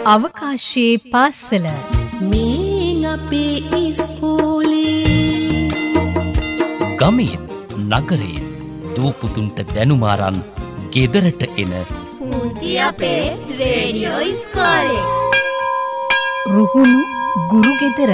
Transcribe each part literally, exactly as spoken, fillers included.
අවකාශයේ පාසල මේ අපේ ඉස්කෝලේ ගමේ නගරේ දූපුතුන්ට දැනුමාරන් ගෙදරට එන පුංචි අපේ රේඩියෝ ඉස්කෝලේ රුහුණු ගුරු ගෙදර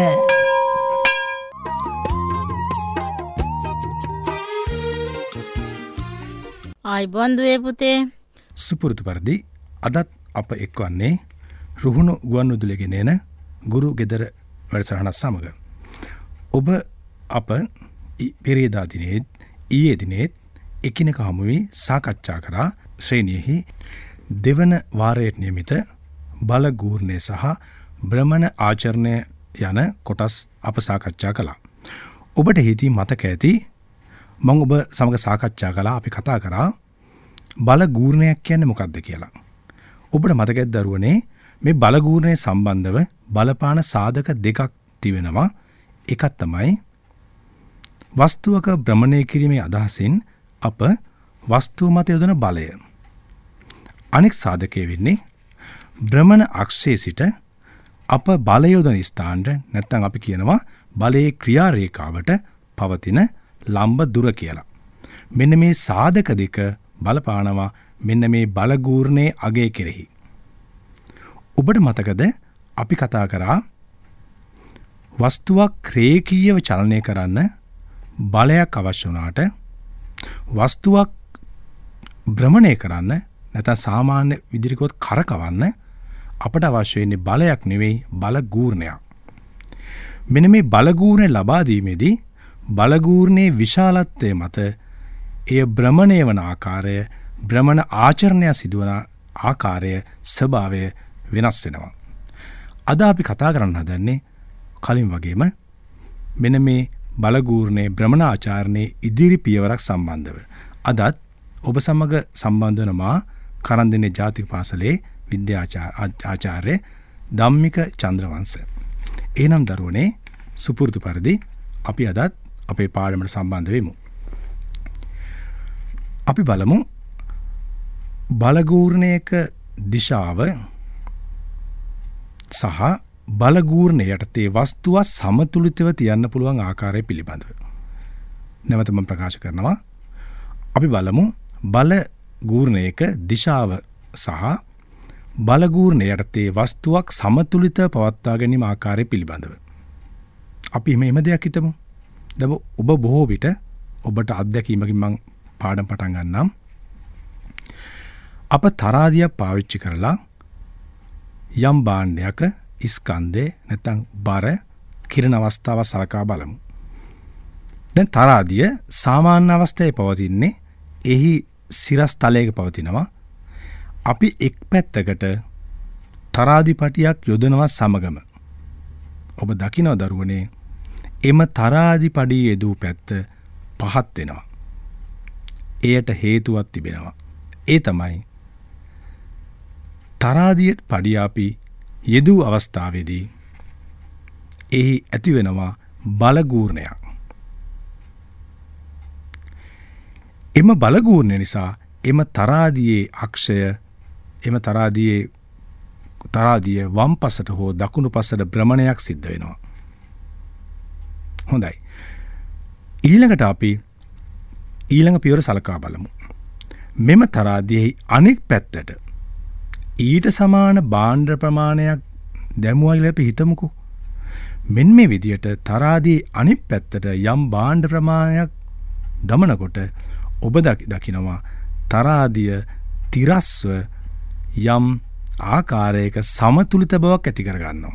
ආයිබෝන් දුවේ පුතේ සුපුරුදු පරිදි අදත් අප එක්වන්නේ රුහුණු ගුවන්විදුලියේ ගෙනෙන ගුරු ගෙදර වැඩසටහන සමග ඔබ අප පෙරේදා දිනේ ඊයේ දිනේ එකිනෙක හමු වී සාකච්ඡා කරා ශ්‍රේණියෙහි දෙවන වාරයට නියමිත බල ගූර්ණය සහ භ්‍රමණ ආචරණය යන කොටස් අප සාකච්ඡා කළා. ඔබට හිතී මතක ඇති මම ඔබ සමග සාකච්ඡා කළා අපි කතා කරා බල ගූර්ණයක් කියන්නේ මොකක්ද කියලා. ඔබට මතකද දරුවනේ මේ බල ගූර්ණය සම්බන්ධව බලපාන සාධක දෙකක් තිබෙනවා. එකක් තමයි වස්තුවක භ්‍රමණය කිරීමේ අදහසින් අප වස්තුව මත යොදන බලය. අනෙක් සාධකය වෙන්නේ භ්‍රමණ අක්ෂයේ සිට අප බලය යොදන ස්ථානට නැත්නම් අපි කියනවා බලයේ ක්‍රියා රේඛාවට පවතින ලම්බ දුර කියලා. මෙන්න මේ සාධක දෙක බලපානවා මෙන්න මේ බල ගූර්ණයේ අගය කෙරෙහි. ඔබට මතකද අපි කතා කරා වස්තුවක් රේඛීයව චලනය කරන්න බලයක් අවශ්‍ය වුණාට වස්තුවක් භ්‍රමණය කරන්න නැත්නම් සාමාන්‍ය විදිහට කරකවන්න අපට අවශ්‍ය වෙන්නේ බලයක් නෙවෙයි බල ගූර්ණයක්. මෙන්න මේ බල ගූර්ණය ලබා දීමේදී බල ගූර්ණයේ විශාලත්වය මත එය භ්‍රමණය වන ආකාරය භ්‍රමණ ආචරණය සිදුවන ආකාරය ස්වභාවය වෙනස් වෙනවා. අද අපි කතා කරන්න හදන්නේ කලින් වගේම මෙන්න මේ බල ගූර්ණයේ භ්‍රමණ ආචරණයේ ඉදිරි පියවරක් සම්බන්ධව. අදත් ඔබ සමග සම්බන්ධ වන මා කරන්දෙනේ ජාතික පාසලේ විද්‍යාචාර්ය ධම්මික චන්ද්‍රවංශ. එනම් දරුවනේ සුපුරුදු පරිදි අපි අදත් අපේ පාඩමට සම්බන්ධ වෙමු. අපි බලමු බල ගූර්ණයක දිශාව සහ බල ගූර්ණය යටතේ වස්තුව සමතුලිතව තියන්න පුළුවන් ආකාරය පිළිබඳව. නැවත මම ප්‍රකාශ කරනවා. අපි බලමු බල ගූර්ණයක දිශාව සහ බල ගූර්ණය යටතේ වස්තුවක් සමතුලිතව පවත්වා ගැනීම ආකාරය පිළිබඳව. අපි මෙහෙම දෙයක් හිතමු. දැන් ඔබ බොහෝ විට ඔබට අත්දැකීමකින් මම පාඩම් පටන් ගන්නම්. අප තරාදියක් පාවිච්චි කරලා යම් භාණ්ඩයක ස්කන්ධේ නැත්නම් බර කිරණ අවස්ථාව සලකා බලමු. දැන් තරාදිය සාමාන්‍ය අවස්ථාවේ පවතින්නේ එහි සිරස් තලයක පවතිනවා. අපි එක් පැත්තකට තරාදි පටියක් යොදනවා සමගම ඔබ දකිනවා දරුවනේ එම තරාදි පඩිය යෙදූ පැත්ත පහත් වෙනවා. එයට හේතුවක් තිබෙනවා. ඒ තමයි තරාදිය පඩිය අපි යෙදූ අවස්ථාවේදී එහි ඇති වෙනවා බල ගූර්ණයක්. එම බල ගූර්ණය නිසා එම තරාදියේ අක්ෂය එම තරාදියේ තරාදිය වම් පසට හෝ දකුණු පසට භ්‍රමණයක් සිද්ධ වෙනවා. හොඳයි. ඊළඟට අපි ඊළඟ පියවර සලකා බලමු. මෙම තරාදියේ අනෙක් පැත්තට ඊට සමාන භාණ්ඩ ප්‍රමාණයක් දැමුවා කියලා අපි හිතමුකෝ. මෙන්න මේ විදියට තරාදියේ අනෙක් පැත්තට යම් භාණ්ඩ ප්‍රමාණයක් දමනකොට ඔබ දකිනවා තරාදිය තිරස්ව යම් ආකාරයක සමතුලිත බවක් ඇති කරගන්නවා.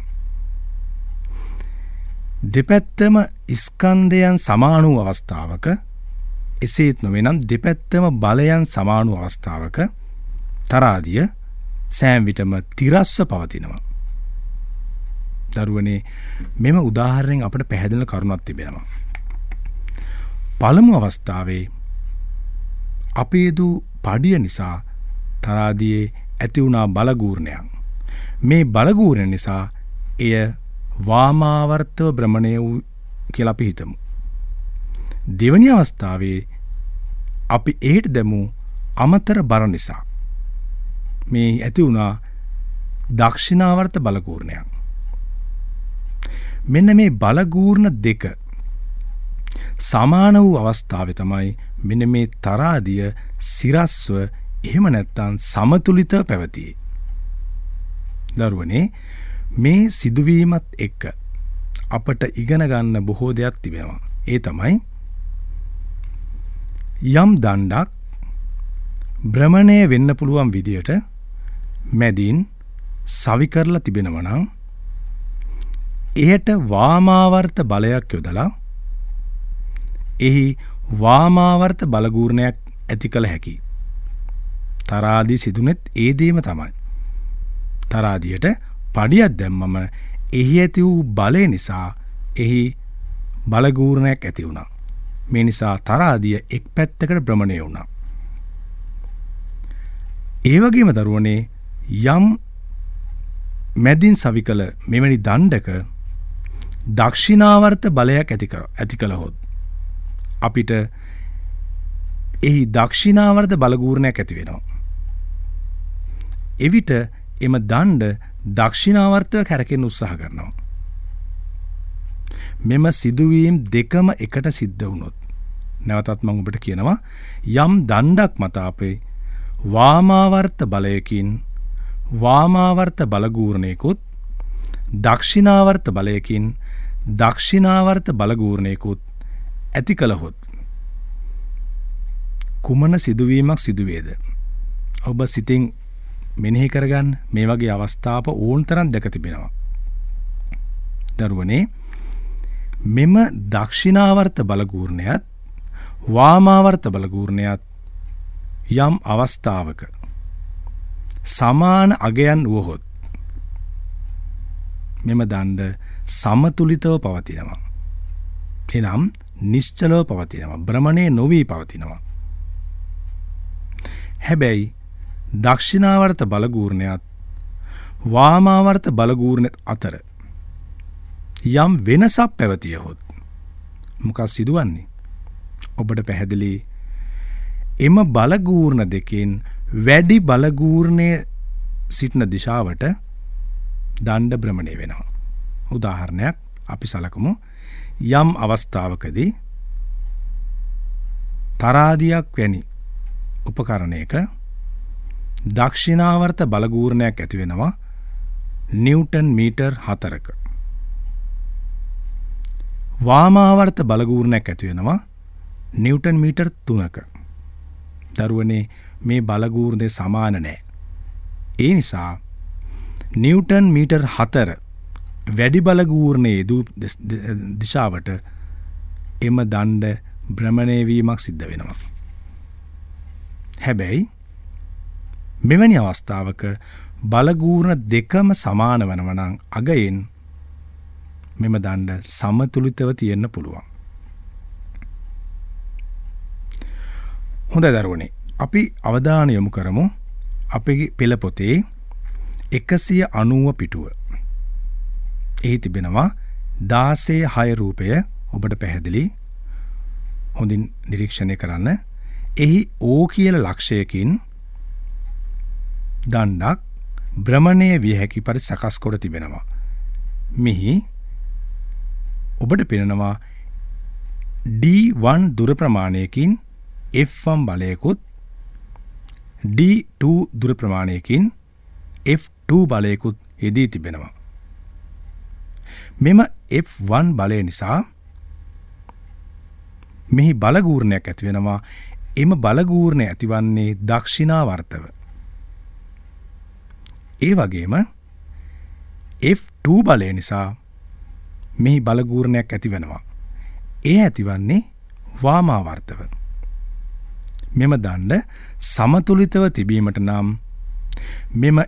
දෙපැත්තම ස්කන්ධයන් සමාන වූ අවස්ථාවක එසේත් නොවේනම් දෙපැත්තම බලයන් සමාන වූ අවස්ථාවක තරාදිය සෑම විටම තිරස්ව පවතිනවා. දරුවනේ මෙම උදාහරණයෙන් අපට පැහැදිලි කරුණක් තිබෙනවා. පළමු අවස්ථාවේ අපේ දු පඩිය නිසා තරාදියේ ඇති වුණා බල ගූර්ණයක්. මේ බල ගූර්ණය නිසා එය වාමාවර්තව භ්‍රමණය වූ කියලා අපි හිතමු. දෙවැනි අවස්ථාවේ අපි ඒට දැමු අමතර බර නිසා මේ ඇති වුණා දක්ෂිනාවර්ත බලගූර්ණයක්. මෙන්න මේ බලගූර්ණ දෙක සමාන වූ අවස්ථාවේ තමයි මෙන්න මේ තරාදිය සිරස්ව එහෙම නැත්නම් සමතුලිතව පැවතියේ. දරුවනේ මේ සිදුවීමත් එක්ක අපට ඉගෙන ගන්න බොහෝ දෙයක් තිබෙනවා. ඒ තමයි යම් දණ්ඩක් භ්‍රමණය වෙන්න පුළුවන් විදියට මැදින් සවි කරලා තිබෙනවා නම් එයට වාමාවර්ත බලයක් යොදලා එහි වාමාවර්ත බලගූර්ණයක් ඇති කළ හැකියි. තරාදී සිදුනෙත් ඒ දේම තමයි. තරාදියට පඩියක් දැම්මම එහි ඇති වූ බලය නිසා එහි බලගූර්ණයක් ඇති වුණා. මේ නිසා තරාදිය එක් පැත්තකට භ්‍රමණය වුණා. ඒ වගේම දරුවනේ යම් මැදින් සවි කළ මෙවැනි දණ්ඩක දක්ෂිනාවර්ත බලයක් ඇති කර ඇති කළහොත් අපිට එහි දක්ෂිනාවර්ත බලගූර්ණයක් ඇති වෙනවා. එවිට එම දණ්ඩ දක්ෂිනාවර්තව කැරකෙන්න උත්සාහ කරනවා. මෙම සිදුවීම් දෙකම එකට සිද්ධ වුණොත් නැවතත් මම ඔබට කියනවා යම් දණ්ඩක් මත අපේ වාමාවර්ත බලයකින් වාමාවර්ත බලගූර්ණයකුත් දක්ෂිනාවර්ත බලයකින් දක්ෂිනාවර්ත බලගූර්ණයකුත් ඇති කළහොත් කුමන සිදුවීමක් සිදුවේද? ඔබ සිතින් මෙනෙහි කරගන්න. මේ වගේ අවස්ථාප ඕන තරම් දැක තිබෙනවා. දරුවනේ මෙම දක්ෂිනාවර්ත බලගූර්ණයත් වාමාවර්ත බලගූර්ණයත් යම් අවස්ථාවක සමාන අගයන් වුවහොත් මෙම දණ්ඩ සමතුලිතව පවතිනවා. එනම් නිශ්චලව පවතිනවා. භ්‍රමණය නොවී පවතිනවා. හැබැයි දක්ෂිනාවර්ත බලගූර්ණයත් වාමාවර්ත බලගූර්ණයත් අතර යම් වෙනසක් පැවතියහොත් මොකක් සිදුවන්නේ? ඔබට පැහැදිලි එම බලගූර්ණ දෙකෙන් වැඩි බලගූර්ණය සිටින දිශාවට දණ්ඩ භ්‍රමණය වෙනවා. උදාහරණයක් අපි සලකමු. යම් අවස්ථාවකදී තරාදියක් වැනි උපකරණයක දක්ෂිනාවර්ත බලගූර්ණයක් ඇති වෙනවා නිව්ටන් මීටර් හතරක. වාමාවර්ත බලගූර්ණයක් ඇති වෙනවා නිව්ටන් මීටර් තුනක. දරුවනේ මේ බලගූර්ණය සමාන නැහැ. ඒ නිසා නිව්ටන් මීටර් හතර වැඩි බලගූර්ණයේ දූ දිශාවට එම දණ්ඩ භ්‍රමණය වීමක් සිද්ධ වෙනවා. හැබැයි මෙවැනි අවස්ථාවක බලගූර්ණ දෙකම සමාන වනවා නම් අගයෙන් මෙම දණ්ඩ සමතුලිතව තියෙන්න පුළුවන්. හොඳයි දරුවනේ, අපි අවධානය යොමු කරමු අපේ පෙළ පොතේ එකසිය අනූව පිටුව. එහි තිබෙනවා දාසය හය රූපය. ඔබට පැහැදිලි. හොඳින් නිරීක්ෂණය කරන්න. එහි ඕ කියල ලක්ෂයකින් දණ්ඩක් භ්‍රමණය විය හැකි පරි සකස් කොට තිබෙනවා. මෙහි ඔබට පෙනෙනවා ඩී වන් දුර ප්‍රමාණයකින් එෆ් වන් බලයකුත් ඩී ටූ දුර ප්‍රමාණයකින් එෆ් ටූ බලයකුත් යෙදී තිබෙනවා. මෙම එෆ් වන් බලය නිසා මෙහි බලගූර්ණයක් ඇති වෙනවා. එම බලගූර්ණය ඇතිවන්නේ දක්ෂිනාවර්තව. ඒ වගේම එෆ් ටූ බලය නිසා මෙහි බලගූර්ණයක් ඇති වෙනවා. ඒ ඇතිවන්නේ වාමාවර්තව. මෙම දණ්ඩ සමතුලිතව තිබීමට නම් මෙම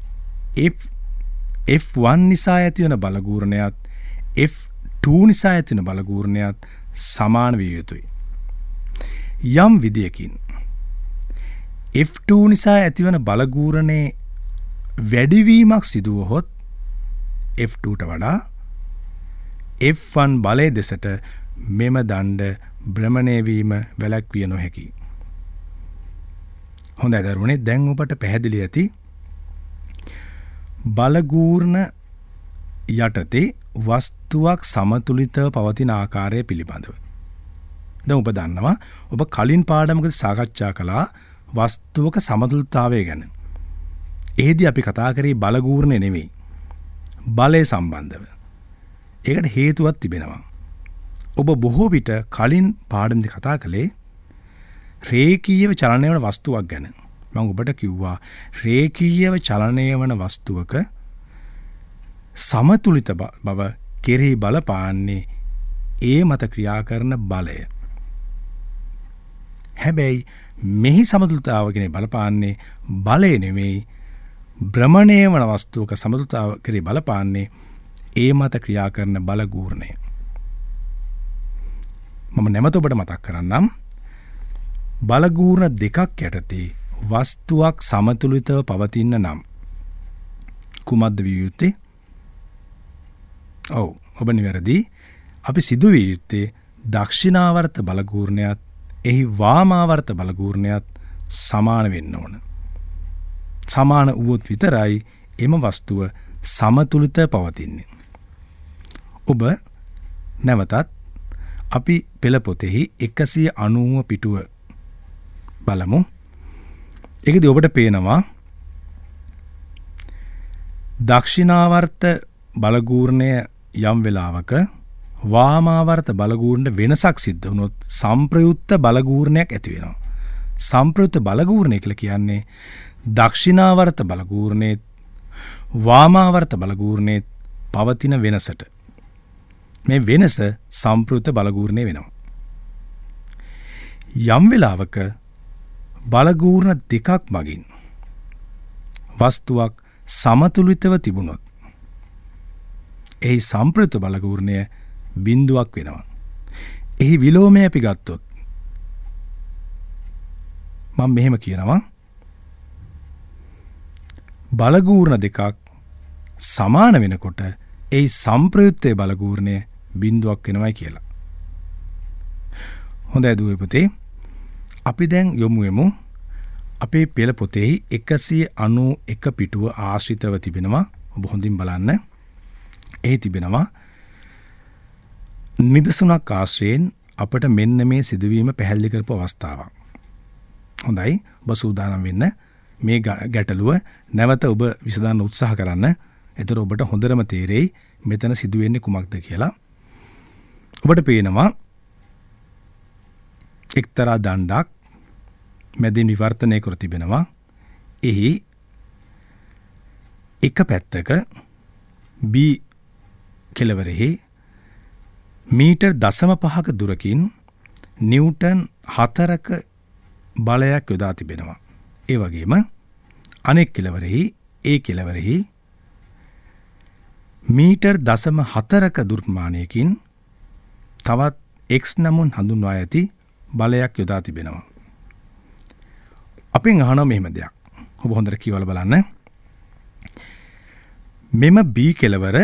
එෆ් වන් නිසා ඇතිවන බලගූර්ණයත් එෆ් ටූ නිසා ඇතිවන බලගූර්ණයත් සමාන විය යුතුයි. යම් විදියකින් එෆ් ටූ නිසා ඇතිවන බලගූර්ණයේ වැඩිවීමක් සිදුවහොත් එෆ් ටූට වඩා එෆ් වන් බලය දෙසට මෙම දණ්ඩ භ්‍රමණය වීම වැළැක්විය නොහැකි. හොඳයි දරුවනේ, දැන් ඔබට පැහැදිලි ඇති බලගූර්ණ යටතේ වස්තුවක් සමතුලිතව පවතින ආකාරය පිළිබඳව. දැන් ඔබ දන්නවා ඔබ කලින් පාඩමකදී සාකච්ඡා කළා වස්තුවක සමතුලිතතාවය ගැන. එහෙදි අපි කතා කරේ බලගූර්ණේ නෙමෙයි. බලය සම්බන්ධව. ඒකට හේතුවක් තිබෙනවා. ඔබ බොහෝ විට කලින් පාඩමදී කතා කළේ රේඛීයව චලනය වන වස්තුවක් ගැන. මම ඔබට කිව්වා රේඛීයව චලනය වන වස්තුවක සමතුලිත බව කෙරෙහි බලපාන්නේ ඒ මත ක්‍රියා කරන බලය. හැබැයි මෙහි සමතුලිතතාව ගැන බලපාන්නේ බලය නෙමෙයි භ්‍රමණය වන වස්තුවක සමතුලිතතාව කෙරෙහි බලපාන්නේ ඒ මත ක්‍රියා කරන බලගූර්ණය. මම නැවත ඔබට මතක් කරන්නම් බලගූර්ණ දෙකක් යටතේ වස්තුවක් සමතුලිතව පවතින නම් කුමක්ද විය යුත්තේ? ඔව් ඔබ නිවැරදි. අපි සිදුවිය යුත්තේ දක්ෂිනාවර්ත බලගූර්ණයත් එහි වාමාවර්ත බලගූර්ණයත් සමාන වෙන්න ඕන. සමාන වුවොත් විතරයි එම වස්තුව සමතුලිත පවතින්නේ. ඔබ නැවතත් අපි පෙළ පොතෙහි එකසිය අනූව පිටුව බලමු. ඒකදී ඔබට පේනවා දක්ෂිනාවර්ත බලගූර්ණය යම් වෙලාවක වාමාවර්ත බලගූර්ණ වෙනසක් සිද්ධ වුණොත් සම්ප්‍රයුක්ත බලගූර්ණයක් ඇති වෙනවා. සම්ප්‍රයුක්ත බලගූර්ණය කියලා කියන්නේ දක්ෂිනාවර්ත බලගූර්ණේ වාමාවර්ත බලගූර්ණේ පවතින වෙනසට. මේ වෙනස සම්ප්‍රයුක්ත බලගූර්ණේ වෙනවා. යම් වෙලාවක බලගූර්ණ දෙකක් මගින් වස්තුවක් සමතුලිතව තිබුණොත් එහි සම්ප්‍රයුක්ත බලගූර්ණය බිඳුවක් වෙනවා. එහි විලෝමය අපි ගත්තොත් මම මෙහෙම කියනවා බලගූර්ණ දෙකක් සමාන වෙනකොට එහි සම්ප්‍රයුක්ත බලගූර්ණය බිඳුවක් වෙනවයි කියලා. හොඳයි දුවේ පුතේ. අපි දැන් යොමු වෙමු අපේ පෙළ පොතේ එකසිය අනූ එක පිටුව ආශ්‍රිතව තිබෙනවා. ඔබ හොඳින් බලන්න. එහි තිබෙනවා නිදසුනක් ආශ්‍රයෙන් අපට මෙන්න මේ සිදුවීම පැහැදිලි කරපු අවස්ථාවක්. හොඳයි. ඔබ සූදානම් වෙන්න. මේ ගැටලුව නැවත ඔබ විසඳන්න උත්සාහ කරන්න. එතකොට ඔබට හොඳටම තේරෙයි මෙතන සිදුවෙන්නේ කුමක්ද කියලා. ඔබට පේනවා එක්තරා දණ්ඩක් මැදින් විවර්තනය කර තිබෙනවා. එහි එක පැත්තක B කෙළවරෙහි මීටර් දශම පහක දුරකින් නිව්ටන් හතරක බලයක් යොදා තිබෙනවා. ඒ වගේම අනෙක් කෙළවරෙහි ඒ කෙළවරෙහි මීටර් දශම හතරක දුර්මානයකින් තවත් X නමුන් හඳුන්වා ඇති බලයක් යොදා තිබෙනවා. අපෙන් අහනවා මෙහෙම දෙයක්. ඔබ හොඳට කියවලා බලන්න. මෙම B කෙළවර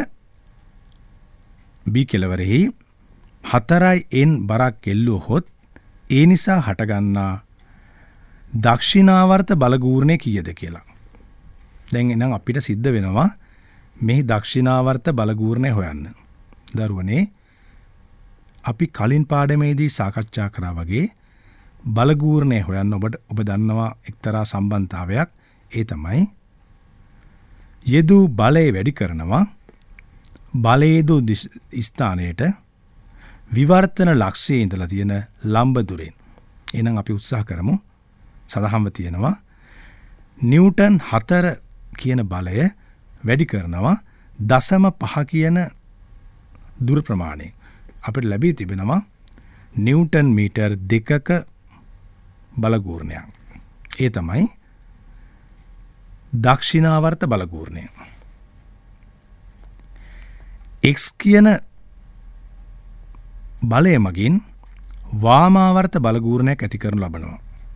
B කෙළවරෙහි හතරයි N බරක් එල්ලුවහොත් ඒ නිසා හටගන්නා දක්ෂිනාවර්ත බලගූර්ණය කීයද කියලා. දැන් එනම් අපිට සිද්ධ වෙනවා මේ දක්ෂිනාවර්ත බලගූර්ණය හොයන්න. දරුවනේ අපි කලින් පාඩමේදී සාකච්ඡා කරා වගේ බලගූර්ණය හොයන්න ඔබට ඔබ දන්නවා එක්තරා සම්බන්ධතාවයක්. ඒ තමයි යෙදූ බලය වැඩි කරනවා බලයේදු ස්ථානයට විවර්තන ලක්ෂයේ ඉඳලා තියෙන ලම්බ දුරෙන්. එහෙනම් අපි උත්සාහ කරමු. සඳහන්ව තියෙනවා නිව්ටන් හතර කියන බලය වැඩි කරනවා දශම පහ කියන දුර ප්‍රමාණය. අපිට ලැබී තිබෙනවා නිව්ටන් මීටර් දෙකක බලගූර්ණයක්. ඒ තමයි දක්ෂිනාවර්ත බලගූර්ණය. X කියන බලය මගින් වාමාවර්ත බලගූර්ණයක් ඇති කරනු ලබනවා.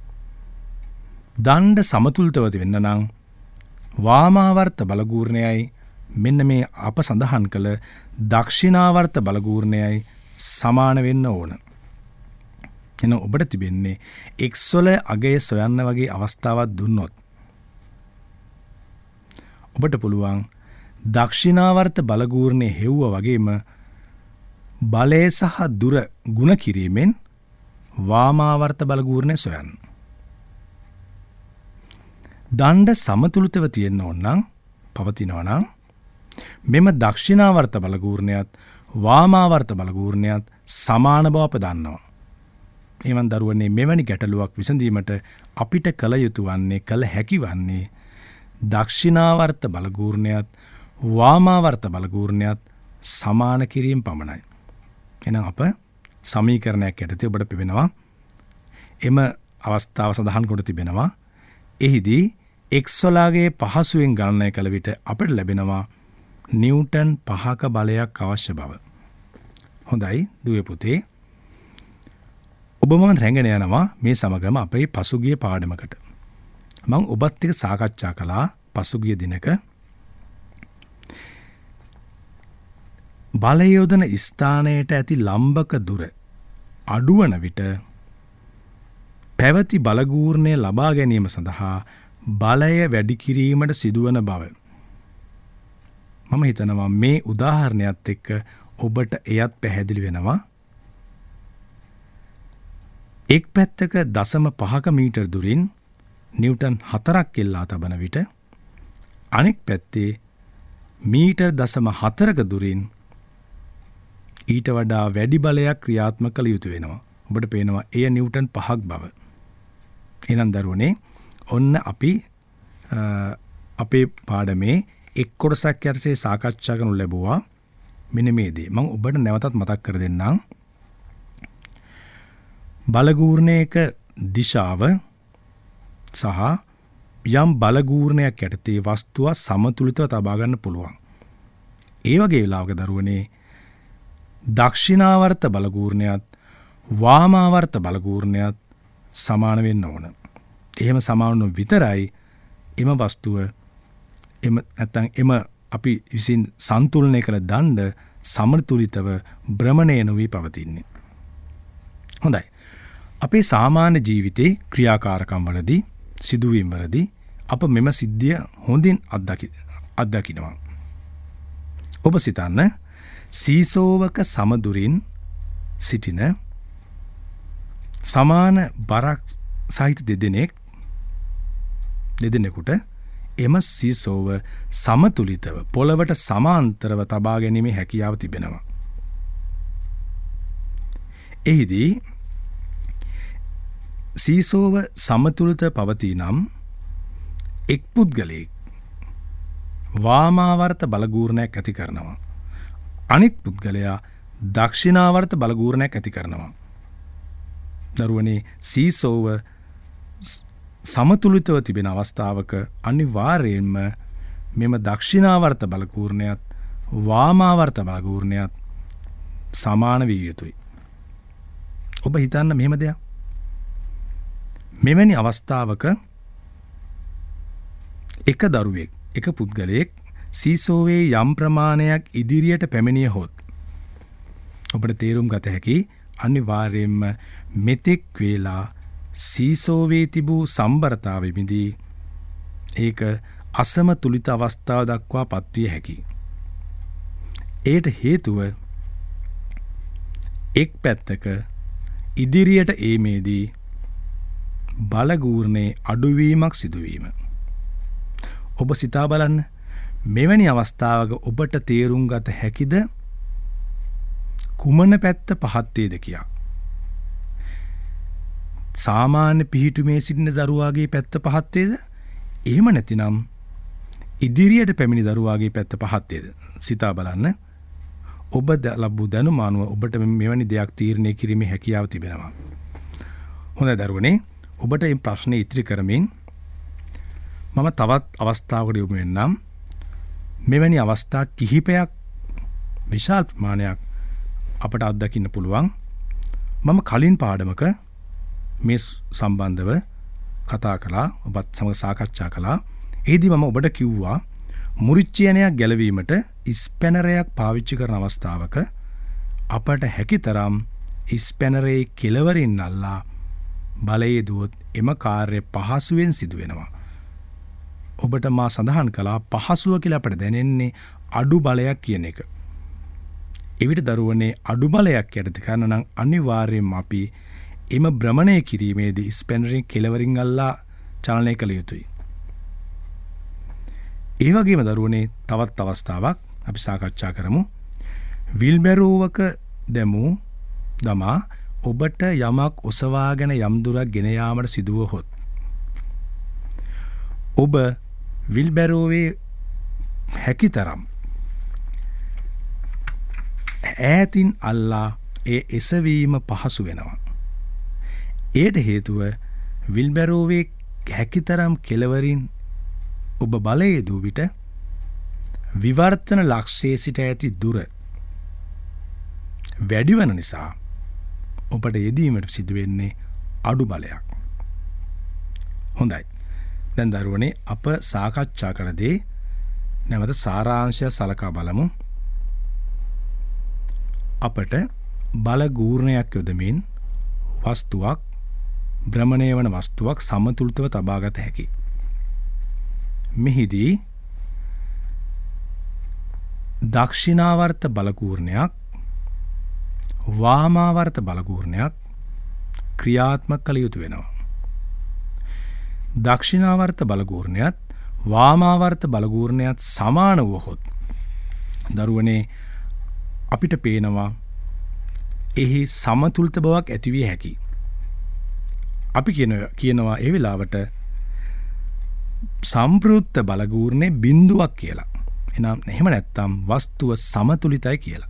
දණ්ඩ සමතුලිතව වෙන්න නම් වාමාවර්ත බලගූර්ණයයි මෙන්න මේ අප සඳහන් කළ දක්ෂිනාවර්ත බලගූර්ණයයි සමාන වෙන්න ඕන. එන ඔබට තිබෙන්නේ X වල අගය සොයන්න වගේ අවස්ථාවක් දුන්නොත් ඔබට පුළුවන් දක්ෂිනාවර්ත බලගූර්ණය හෙව්ව වගේම බලය සහ දුර ගුණ කිරීමෙන් වාමාවර්ත බලගූර්ණය සොයන්න. දණ්ඩ සමතුලිතව තියෙන්න ඕනනම් පවතිනවා නම් මෙම දක්ෂිනාවර්ත බලගූර්ණයත් වාමාවර්ත බලගූර්ණයත් සමාන බව අප දන්නවා. එවන් දරුවනේ මෙවැනි ගැටලුවක් විසඳීමට අපිට කළ යුතු වන්නේ කළ හැකි වන්නේ දක්ෂිනාවර්ත බලගූර්ණයත් වාමාවර්ත බලගූර්ණයත් සමාන කිරීම පමණයි. එහෙනම් අප සමීකරණයක් යටතේ ඔබට පෙවෙනවා එම අවස්ථාව සඳහන් කොට තිබෙනවා. එහිදී x වලාගේ පහසුවෙන් ගණනය කළ විට අපට ලැබෙනවා නිව්ටන් පහක බලයක් අවශ්‍ය බව. හොඳයි දුවේ පුතේ. ඔබ මම රැගෙන යනවා මේ සමගම අපේ පසුගිය පාඩමකට. මම ඔබත් එක්ක සාකච්ඡා කළා පසුගිය දිනක බලය යොදන ස්ථානයට ඇති ලම්බක දුර අඩුවන විට පැවති බලගූර්ණය ලබා ගැනීම සඳහා බලය වැඩි කිරීමට සිදුවන බව. මම හිතනවා මේ උදාහරණයත් එක්ක ඔබට එයත් පැහැදිලි වෙනවා. එක් පැත්තක දශම පහක මීටර් දුරින් නිව්ටන් හතරක් එල්ලා තබන විට අනෙක් පැත්තේ මීටර් දශම හතරක දුරින් ඊට වඩා වැඩි බලයක් ක්‍රියාත්මක කළ යුතු වෙනවා. ඔබට පේනවා එය නිව්ටන් පහක් බව. එහෙනම් දරුවනේ ඔන්න අපි අපේ පාඩමේ එක් කොටසක් යටතේ සාකච්ඡා කරනු ලැබුවා මෙන්න මේ දේ. මම ඔබට නැවතත් මතක් කර දෙන්නම්. බලගූර්ණයක දිශාව සහ යම් බලගූර්ණයක් යටතේ වස්තුව සමතුලිතව තබා ගන්න පුළුවන්. ඒ වගේ වෙලාවක දරුවනේ දක්ෂිනාවර්ත බලගූර්ණයත් වාමාවර්ත බලගූර්ණයත් සමාන වෙන්න ඕන. එහෙම සමාන විතරයි එම වස්තුව එම නැත්නම් එම අපි විසින් සන්තුලනය කළ දණ්ඩ සමතුලිතව භ්‍රමණය නොවී පවතින්නේ. හොඳයි. අපේ සාමාන්‍ය ජීවිතේ ක්‍රියාකාරකම් වලදී සිදුවීම් වලදී අප මෙම සිද්ධිය හොඳින් අත්දකි අත්දකිනවා. ඔබ සිතන්න සීසෝවක සමදුරින් සිටින සමාන බරක් සහිත දෙදෙනෙක් දෙදෙනෙකුට එම සීසෝව සමතුලිතව පොළවට සමාන්තරව තබා ගැනීමේ හැකියාව තිබෙනවා. එහිදී සීසෝව සමතුලිතව පවතී නම් එක් පුද්ගලයෙක් වාමාවර්ත බලගූර්ණයක් ඇති කරනවා. අනිත් පුද්ගලයා දක්ෂිනාවර්ත බලගූර්ණයක් ඇති කරනවා. දරුවනේ සීසෝව සමතුලිතව තිබෙන අවස්ථාවක අනිවාර්යයෙන්ම මෙම දක්ෂිනාවර්ත බලගූර්ණයත් වාමාවර්ත බලගූර්ණයත් සමාන විය යුතුයි. ඔබ හිතන්න මෙහෙම දෙයක්. මෙවැනි අවස්ථාවක එක දරුවෙක් එක පුද්ගලයෙක් සීසෝවේ යම් ප්‍රමාණයක් ඉදිරියට පැමිණිය හොත් ඔබට තේරුම් ගත හැකි අනිවාර්යයෙන්ම මෙතෙක් වේලා සීසෝවේ තිබූ සම්බරතාවෙ මිදී ඒක අසමතුලිත අවස්ථාව දක්වා පත්විය හැකි. ඒට හේතුව එක් පැත්තක ඉදිරියට ඒමේදී බලගූර්ණයේ අඩුවීමක් සිදුවීම. ඔබ සිතා බලන්න මෙවැනි අවස්ථාවක ඔබට තේරුම් ගත හැකිද කුමන පැත්ත පහත් වේද කියා. සාමාන්‍ය පිහිටුමේ සිටින දරුවාගේ පැත්ත පහත් වේද? එහෙම නැතිනම් ඉදිරියට පැමිණි දරුවාගේ පැත්ත පහත් වේද? සිතා බලන්න. ඔබ ලැබූ දැනුම අනුව ඔබට මෙවැනි දෙයක් තීරණය කිරීමේ හැකියාව තිබෙනවා. හොඳයි දරුවනේ, ඔබට මේ ප්‍රශ්නේ ඉදිරි කරමින් මම තවත් අවස්ථාවකට යොමු වෙන්නම්. මෙවැනි අවස්ථා කිහිපයක් විශාල ප්‍රමාණයක් අපට අත්දකින්න පුළුවන්. මම කලින් පාඩමක මේ සම්බන්ධව කතා කළා, ඔබත් සමග සාකච්ඡා කළා. එහිදී මම ඔබට කිව්වා මුරිච්චියනයක් ගැලවීමට ස්පැනරයක් පාවිච්චි කරන අවස්ථාවක අපට හැකිතරම් ස්පැනරේ කෙළවරින් අල්ලා බලයේ දුවොත් එම කාර්ය පහසුවෙන් සිදු වෙනවා. ඔබට මා සඳහන් කළා පහසුව කියලා අපට දැනෙන්නේ අඩු බලයක් කියන එක. එවිට දරුවනේ අඩු බලයක් යටතේ කරන නම් අනිවාර්යයෙන්ම අපි එම භ්‍රමණය කිරීමේදී ස්පැනරින් කෙලවරින් අල්ලා චලනය කළ යුතුයි. ඒ වගේම දරුවනේ තවත් අවස්ථාවක් අපි සාකච්ඡා කරමු. විල්බැරෝවක දැමූ දමා ඔබට යමක් ඔසවාගෙන යම් දුරක් ගෙන යාමට සිදුවහොත් ඔබ විල්බැරෝවේ හැකිතරම් ඈතින් අල්ලා ඒ එසවීම පහසු වෙනවා. ඒට හේතුව විල්බැරෝවේ හැකිතරම් කෙලවරින් ඔබ බලය යෙදූ විට විවර්තන ලක්ෂයේ සිට ඇති දුර වැඩිවන නිසා ඔබට යෙදීමට සිදුවෙන්නේ අඩු බලයක්. හොඳයි. දැන් දරුවනේ අප සාකච්ඡා කළ දේ නැවත සාරාංශය සලකා බලමු. අපට බල ගූර්ණයක් යොදමින් වස්තුවක් භ්‍රමණය වන වස්තුවක් සමතුලිතව තබාගත හැකි. මෙහිදී දක්ෂිනාවර්ත බලගූර්ණයක් වාමාවර්ත බලගූර්ණයක් ක්‍රියාත්මක කළ යුතු වෙනවා. දක්ෂිනාවර්ත බලගූර්ණයත් වාමාවර්ත බලගූර්ණයත් සමාන වුවහොත් දරුවනේ අපිට පේනවා එහි සමතුලිත බවක් ඇතිවිය හැකි. අපි කියන කියනවා ඒ වෙලාවට සම්ප්‍රයුක්ත බලගූර්ණේ බිඳුවක් කියලා. එනම් එහෙම නැත්නම් වස්තුව සමතුලිතයි කියලා.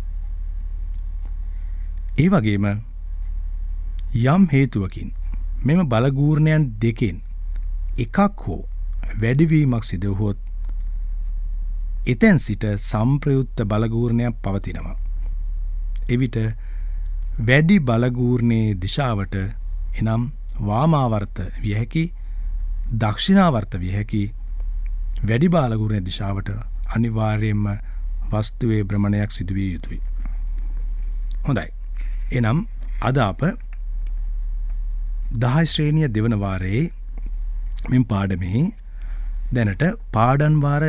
ඒ වගේම යම් හේතුවකින් මෙම බලගූර්ණයන් දෙකෙන් එකක් හෝ වැඩිවීමක් සිදු වුවොත් එතෙන් සිට සම්ප්‍රයුක්ත බලගූර්ණයක් පවතිනවා. එවිට වැඩි බලගූර්ණයේ දිශාවට එනම් වාමාවර්ත විය හැකි දක්ෂිනාවර්ත විය හැකි වැඩි බලගූර්ණයේ දිශාවට අනිවාර්යයෙන්ම වස්තුවේ භ්‍රමණයක් සිදු විය යුතුයි. හොඳයි. එනම් අද අප දහය ශ්‍රේණිය දෙවන වාරයේ මෙම පාඩමෙහි දැනට පාඩම් වාර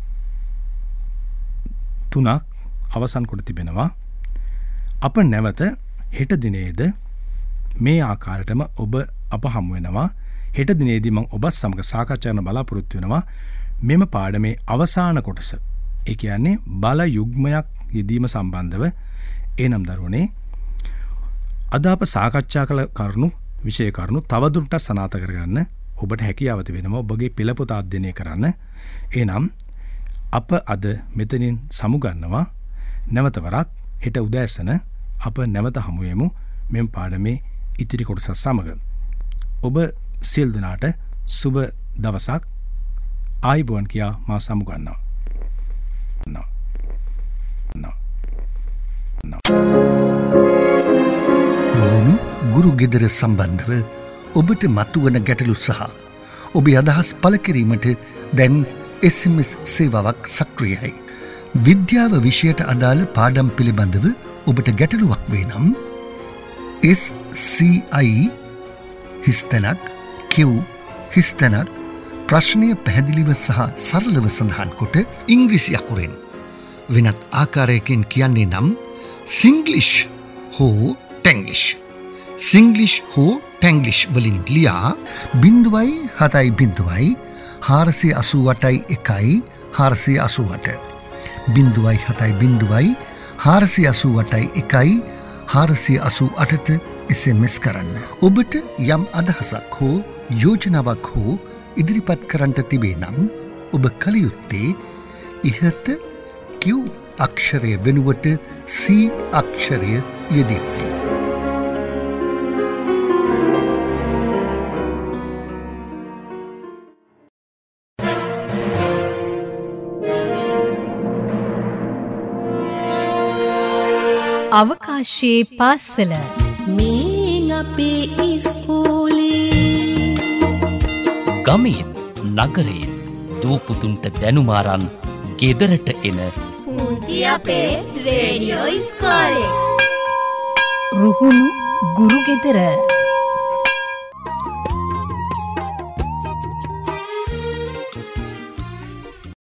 තුනක් අවසන් කොට තිබෙනවා. අප නැවත හෙට දිනේද මේ ආකාරයටම ඔබ අප හමු වෙනවා. හෙට දිනේදී මම ඔබත් සමග සාකච්ඡා කරන බලාපොරොත්තු වෙනවා මෙම පාඩමේ අවසාන කොටස. ඒ කියන්නේ බල යුග්මයක් යෙදීම සම්බන්ධව. එනම් දරුවනේ අද අප සාකච්ඡා කළ කරුණු විෂය කරුණු තවදුරටත් සනාථ කරගන්න ඔබට හැකියාව තිබෙනවා ඔබගේ පෙළපොත අධ්‍යයනය කරන්න. එනම් අප අද මෙතනින් සමුගන්නවා. නැවත වරක් හෙට උදෑසන අප නැවත හමු වෙමු මෙම පාඩමේ ඉතිරි කොටස සමග. ඔබ සියලු දෙනාට සුබ දවසක්. ආයුබෝවන් කියා මා සමුගන්නවා. නෝ නෝ නෝ රුහුණු ගුරු ගෙදර සම්බන්ධව ඔබට මතුවන ගැටලු සහ ඔබේ අදහස් පළ කිරීමට දැන් එස් එම් එස් සේවාවක් සක්‍රියයි. විද්‍යාව විෂයට අදාළ පාඩම් පිළිබඳව ඔබට ගැටලුවක් වේ නම් එස් සී අයි හිස්තැනක් කිව් හිස්තැනක් ප්‍රශ්නය පැහැදිලිව සහ සරලව සඳහන් කොට ඉංග්‍රීසි අකුරෙන් වෙනත් ආකාරයකින් කියන්නේ නම් සිංග්ලිෂ් හෝ ටැංග්ලිෂ් සිංග්ලිෂ් හෝ ටැංග්ලිෂ් වලින් ලියා බිඳුවයි හතයි බිඳුවයි හාරසිය අසූ අටයි එකයි හාරසිය අසූ අට බිඳුවයි හතයි බිඳුවයි හාරසිය අසූ අටයි එකයි හාරසිය අසූ අටට එස් එම් එස් කරන්න. ඔබට යම් අදහසක් හෝ යෝජනාවක් හෝ ඉදිරිපත් කරන්නට තිබේ නම් ඔබ කළ යුත්තේ ඉහත Q අක්ෂරය වෙනුවට C අක්ෂරය යෙදීමයි. අවකාශයේ පාසල මේ අපේ ඉස්කෝලේ ගමෙන් නගරයෙන් දූපුතුන්ට දැනුමාරන් ගෙදරට එන පුංචි අපේ රේඩියෝ ඉස්කෝලේ රුහුණු ගුරු ගෙදර